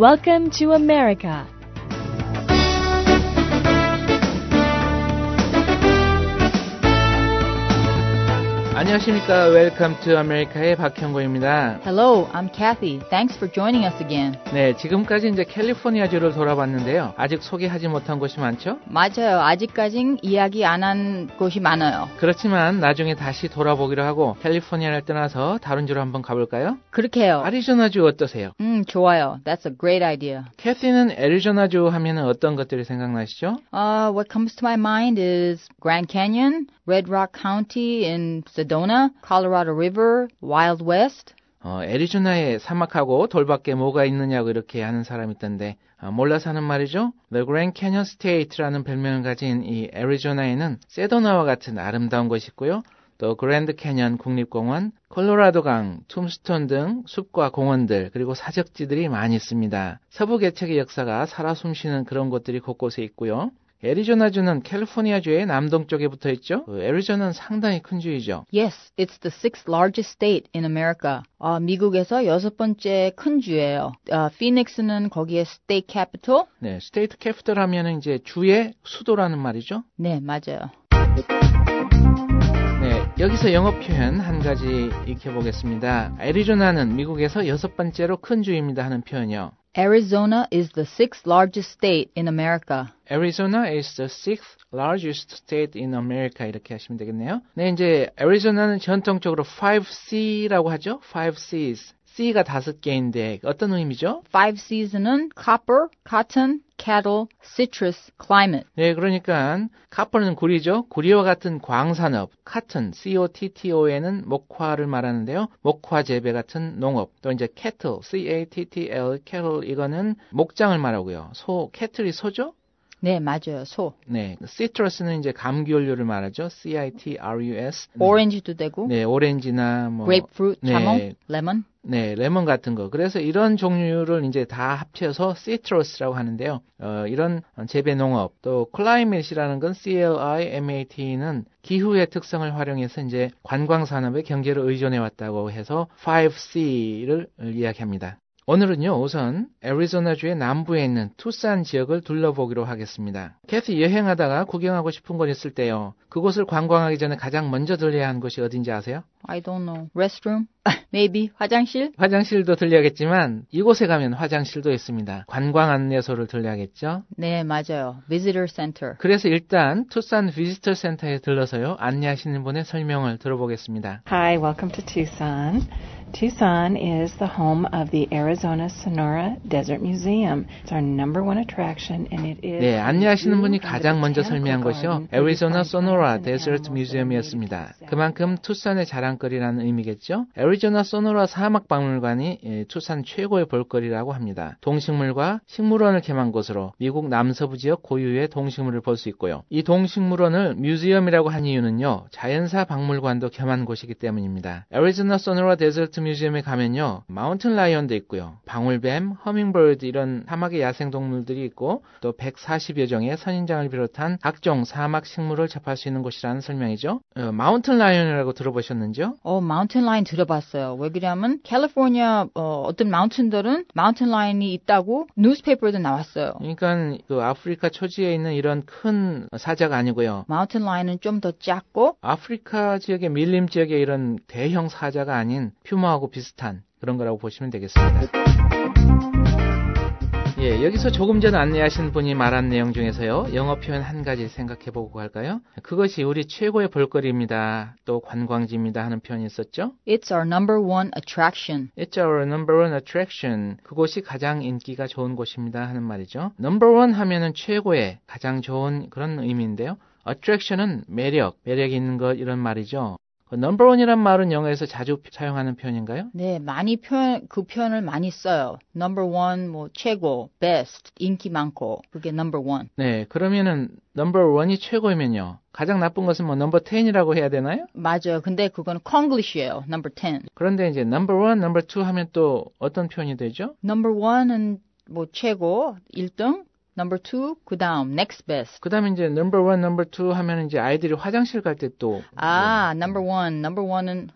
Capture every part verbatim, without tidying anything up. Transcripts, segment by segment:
Welcome to America. 안녕하십니까. Welcome to America의 박형고입니다. Hello, I'm Kathy. Thanks for joining us again. 네, 지금까지 이제 캘리포니아주를 돌아봤는데요. 아직 소개하지 못한 곳이 많죠? 맞아요. 아직까진 이야기 안 한 곳이 많아요. 그렇지만 나중에 다시 돌아보기로 하고 캘리포니아를 떠나서 다른 주로 한번 가볼까요? 그렇게 해요. 애리조나주 어떠세요? 음, 좋아요. That's a great idea. 캐시는 애리조나주 하면은 어떤 것들이 생각나시죠? Uh, what comes to my mind is Grand Canyon, Red Rock County in Sedona, Colorado River, Wild West. 어, 애리조나에 사막하고 돌밖에 뭐가 있느냐고 이렇게 하는 사람이 있던데 어, 몰라서 하는 말이죠. The Grand Canyon State라는 별명을 가진 이 애리조나에는 세도나와 같은 아름다운 곳이 있고요. 또 그랜드 캐년 국립공원, 콜로라도강, 툼스톤 등 숲과 공원들 그리고 사적지들이 많이 있습니다. 서부 개척의 역사가 살아 숨쉬는 그런 곳들이 곳곳에 있고요. 애리조나주는 캘리포니아주의 남동쪽에 붙어 있죠. 애리조나는 상당히 큰 주이죠. Yes, it's the sixth largest state in America. 어, 미국에서 여섯 번째 큰 주예요. 어, 피닉스는 거기에 state capital. 네, 스테이트 캐피털 하면은 이제 주의 수도라는 말이죠. 네, 맞아요. 네, 여기서 영어 표현 한 가지 익혀보겠습니다. 애리조나는 미국에서 여섯 번째로 큰 주입니다 하는 표현이요. Arizona is the sixth largest state in America. Arizona is the sixth largest state in America 이렇게 하시면 되겠네요. 네, 이제 애리조나는 전통적으로 five C라고 하죠. five C's. C가 다섯 개인데 어떤 의미죠? Five Cs는 copper, cotton, cattle, citrus, climate. 네, 그러니까 copper는 구리죠. 구리와 같은 광산업, cotton, C-O-T-T-O에는 목화를 말하는데요. 목화 재배 같은 농업. 또 이제 cattle, C-A-T-T-L, cattle 이거는 목장을 말하고요. 소, cattle이 소죠? 네, 맞아요. 소. 네, citrus는 이제 감귤류를 말하죠. C-I-T-R-U-S. 오렌지도 되고. 네, 오렌지나 뭐 grapefruit, 네, 자몽, 레몬. 네, 레몬 같은 거. 그래서 이런 종류를 이제 다 합쳐서 citrus라고 하는데요. 어, 이런 재배 농업, 또 climate이라는 건 C-L-I-M-A-T는 기후의 특성을 활용해서 이제 관광 산업의 경제를 의존해 왔다고 해서 five C를 이야기합니다. 오늘은요, 우선 애리조나주의 남부에 있는 투싼 지역을 둘러보기로 하겠습니다. 캐시 여행하다가 구경하고 싶은 곳 있을 때요. 그곳을 관광하기 전에 가장 먼저 들려야 하는 곳이 어딘지 아세요? I don't know. Restroom? Maybe 화장실? 화장실도 들려야겠지만 이곳에 가면 화장실도 있습니다. 관광 안내소를 들려야겠죠? 네, 맞아요. Visitor Center. 그래서 일단 투싼 비지터 센터에 들러서요. 안내하시는 분의 설명을 들어보겠습니다. Hi, welcome to Tucson. Tucson is the home of the Arizona Sonora Desert Museum. It's our number one attraction and it is 네, 안내하시는 분이 가장 먼저 설명한 것이요. 애리조나 소노라 데저트 뮤지엄이었습니다. 그만큼 투싼의 자랑거리라는 의미겠죠. 애리조나 소노라 사막 박물관이 예, 투싼 최고의 볼거리라고 합니다. 동식물과 식물원을 개방한 곳으로 미국 남서부 지역 고유의 동식물을 볼 수 있고요. 이 동식물원을 뮤지엄이라고 한 이유는요. 자연사 박물관도 겸한 곳이기 때문입니다. 애리조나 소노라 데저트 뮤지엄에 가면요. 마운틴 라이언도 있고요. 방울뱀, 허밍버드 이런 사막의 야생동물들이 있고 또 백사십여 종의 선인장을 비롯한 각종 사막 식물을 접할 수 있는 곳이라는 설명이죠. 어, 마운틴 라이언이라고 들어보셨는지요? 어, 마운틴 라인 들어봤어요. 왜 그러냐면 캘리포니아 어, 어떤 마운틴들은 마운틴 라인이 있다고 뉴스페이퍼에도 나왔어요. 그러니까 그 아프리카 초지에 있는 이런 큰 사자가 아니고요. 마운틴 라인은 좀 더 작고 아프리카 지역의 밀림 지역의 이런 대형 사자가 아닌 퓨마하고 비슷한 그런 거라고 보시면 되겠습니다. 예, 여기서 조금 전 안내하신 분이 말한 내용 중에서요. 영어 표현 한 가지 생각해보고 갈까요? 그것이 우리 최고의 볼거리입니다. 또 관광지입니다 하는 표현이 있었죠? It's our number one attraction. It's our number one attraction. 그곳이 가장 인기가 좋은 곳입니다 하는 말이죠. number one 하면은 최고의, 가장 좋은 그런 의미인데요. attraction은 매력, 매력이 있는 것 이런 말이죠. number one이란 말은 영어에서 자주 사용하는 표현인가요? 네, 많이 표현, 그 표현을 많이 써요. number one, 뭐, 최고, best, 인기 많고, 그게 number one. 네, 그러면은 number one이 최고이면요. 가장 나쁜 것은 뭐 number ten이라고 해야 되나요? 맞아요. 근데 그건 Konglish예요. number ten. 그런데 이제 number one, number two 하면 또 어떤 표현이 되죠? number one은 뭐 최고, 일 등. number two, 그 다음, next best. 그 다음에 이제 number one, number two 하면 이제 아이들이 화장실 갈 때 또. 아, number one, number one은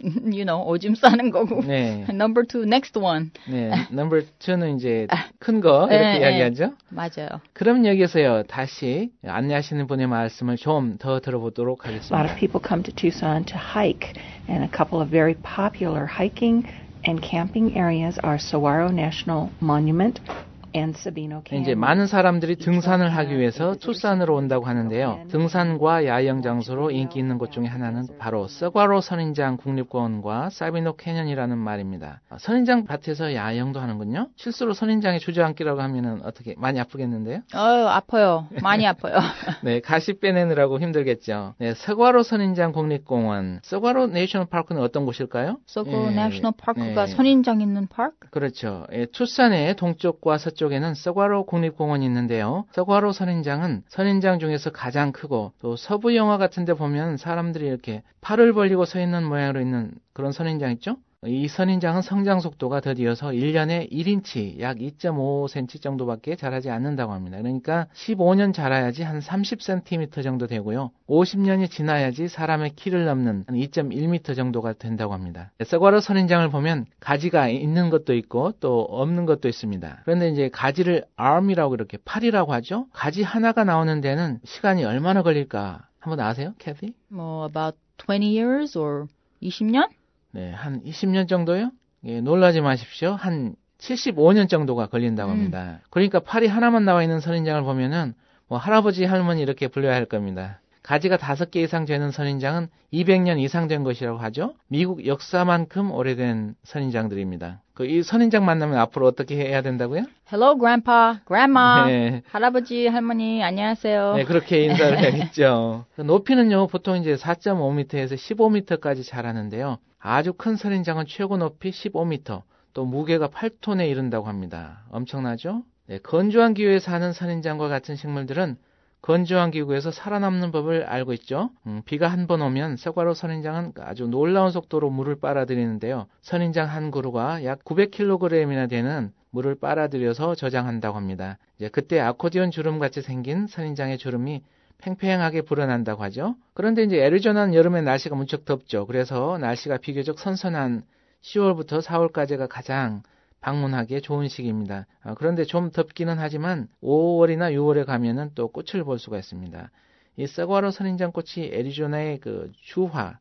you know, 오줌 싸는 거고. 네. Number two, next one. 네. Number two는 이제 큰 거 이렇게 네, 이야기하죠. 맞아요. 그럼 여기서요 다시 안내하시는 분의 말씀을 좀 더 들어보도록 A lot 하겠습니다. of people come to Tucson to hike, and a couple of very popular hiking and camping areas are Saguaro National Monument and Sabino Canyon. 이제 많은 사람들이 등산을 하기 위해서 투싼으로 온다고 하는데요. 등산과 야영 장소로 인기 있는 곳 중에 하나는 바로 서과로 선인장 국립공원과 사비노 캐년이라는 말입니다. 선인장 밭에서 야영도 하는군요. 실수로 선인장에 주저앉기라고 하면은 어떻게 많이 아프겠는데요? 어유 아파요. 많이 아파요. 네, 가시 빼내느라고 힘들겠죠. 네, 서과로 선인장 국립공원, 서과로 내셔널 파크는 어떤 곳일까요? 서과로 예, 내셔널 파크가 네. 선인장 있는 파크? 그렇죠. 예, 투싼의 동쪽과 서쪽에는 서과로 국립공원이 있는데요. 서과로 선인장은 선인장 중에서 가장 크고 또 서부 영화 같은 데 보면 사람들이 이렇게 팔을 벌리고 서 있는 모양으로 있는 그런 선인장 있죠? 이 선인장은 성장 속도가 더디어서 일 년에 일 인치, 약 이 점 오 센티미터 정도밖에 자라지 않는다고 합니다. 그러니까 십오 년 자라야지 한 삼십 센티미터 정도 되고요. 오십 년이 지나야지 사람의 키를 넘는 한 이 점 일 미터 정도가 된다고 합니다. 서과로 선인장을 보면 가지가 있는 것도 있고 또 없는 것도 있습니다. 그런데 이제 가지를 arm이라고 이렇게 팔이라고 하죠. 가지 하나가 나오는 데는 시간이 얼마나 걸릴까? 한번 아세요, 캐티? 뭐 about twenty years or 이십 년? 네, 한 이십 년 정도요? 예, 놀라지 마십시오. 한 칠십오 년 정도가 걸린다고 합니다. 음. 그러니까 팔이 하나만 나와 있는 선인장을 보면은 뭐 할아버지, 할머니 이렇게 불러야 할 겁니다. 가지가 다섯 개 이상 되는 선인장은 이백 년 이상 된 것이라고 하죠. 미국 역사만큼 오래된 선인장들입니다. 그 이 선인장 만나면 앞으로 어떻게 해야 된다고요? Hello, Grandpa, Grandma. 네. 할아버지, 할머니, 안녕하세요. 네, 그렇게 인사를 해야겠죠. 높이는요, 보통 이제 사 점 오 미터에서 십오 미터까지 자라는데요. 아주 큰 선인장은 최고 높이 십오 미터, 또 무게가 팔 톤에 이른다고 합니다. 엄청나죠? 네, 건조한 기후에 사는 선인장과 같은 식물들은 건조한 기후에서 살아남는 법을 알고 있죠. 음, 비가 한 번 오면 서과로 선인장은 아주 놀라운 속도로 물을 빨아들이는데요. 선인장 한 그루가 약 구백 킬로그램이나 되는 물을 빨아들여서 저장한다고 합니다. 이제 그때 아코디언 주름같이 생긴 선인장의 주름이 팽팽하게 불어난다고 하죠. 그런데 이제 애리조나는 여름에 날씨가 무척 덥죠. 그래서 날씨가 비교적 선선한 시월부터 사월까지가 가장 방문하기에 좋은 시기입니다. 아, 그런데 좀 덥기는 하지만 오월이나 유월에 가면은 또 꽃을 볼 수가 있습니다. 이 서과로 선인장 꽃이 애리조나의 그 주화,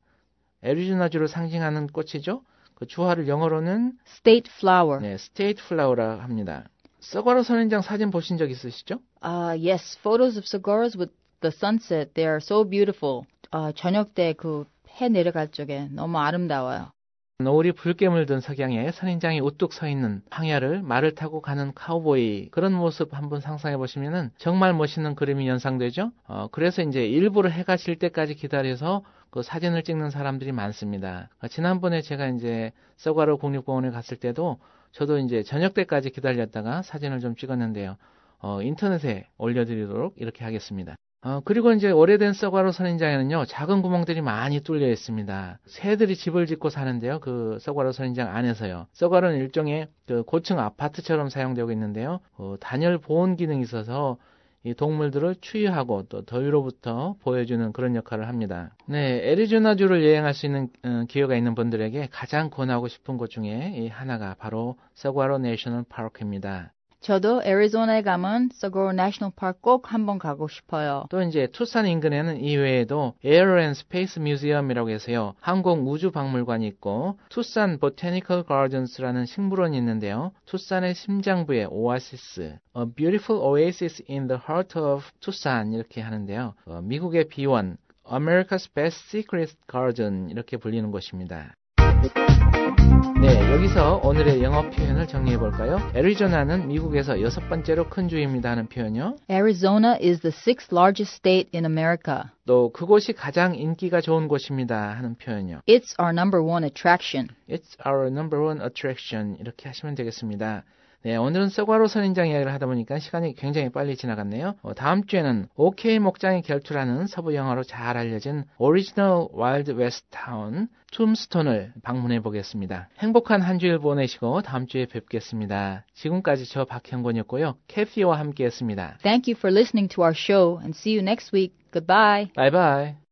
애리조나주를 상징하는 꽃이죠. 그 주화를 영어로는 State flower. 네, state flower라 합니다. 서과로 선인장 사진 보신 적 있으시죠? Uh, yes, photos of saguaros with the sunset. They are so beautiful. 아, 저녁 때 그 해 내려갈 적에 너무 아름다워요. 노을이 붉게 든 석양에 선인장이 우뚝 서 있는 황야를 말을 타고 가는 카우보이 그런 모습 한번 상상해 보시면은 정말 멋있는 그림이 연상되죠. 어, 그래서 이제 일부러 해가 질 때까지 기다려서 그 사진을 찍는 사람들이 많습니다. 어, 지난번에 제가 이제 서과로 국립공원에 갔을 때도 저도 이제 저녁 때까지 기다렸다가 사진을 좀 찍었는데요. 어, 인터넷에 올려드리도록 이렇게 하겠습니다. 어, 그리고 이제 오래된 서과로 선인장에는요, 작은 구멍들이 많이 뚫려 있습니다. 새들이 집을 짓고 사는데요, 그 서과로 선인장 안에서요. 서과로는 일종의 그 고층 아파트처럼 사용되고 있는데요, 어, 단열 보온 기능이 있어서 이 동물들을 추위하고 또 더위로부터 보호해주는 그런 역할을 합니다. 네, 애리조나주를 여행할 수 있는 어, 기회가 있는 분들에게 가장 권하고 싶은 곳 중에 이 하나가 바로 서과로 내셔널 파크입니다. 저도 애리조나에 가면 서과로 내셔널 파크 꼭 한번 가고 싶어요. 또 이제 투싼 인근에는 이외에도 에어 앤 스페이스 뮤지엄이라고 해서요. 항공 우주 박물관이 있고 투싼 보테니컬 가든스라는 식물원이 있는데요. 투싼의 심장부의 오아시스, A Beautiful Oasis in the Heart of Tucson 이렇게 하는데요. 어, 미국의 비원, America's Best Secret Garden 이렇게 불리는 곳입니다. 네, 여기서 오늘의 영어 표현을 정리해 볼까요? 애리조나는 미국에서 여섯 번째로 큰 주입니다 하는 표현이요. Arizona is the sixth largest state in America. 또 그곳이 가장 인기가 좋은 곳입니다 하는 표현이요. It's our number one attraction. It's our number one attraction 이렇게 하시면 되겠습니다. 네, 오늘은 서과로 선인장 이야기를 하다 보니까 시간이 굉장히 빨리 지나갔네요. 어, 다음 주에는 오케이 목장의 결투라는 서부 영화로 잘 알려진 오리지널 와일드 웨스트 타운 툼스톤을 방문해 보겠습니다. 행복한 한 주일 보내시고 다음 주에 뵙겠습니다. 지금까지 저 박형곤이었고요. 캐피와 함께했습니다. Thank you for listening to our show and see you next week. Goodbye. 바이바이.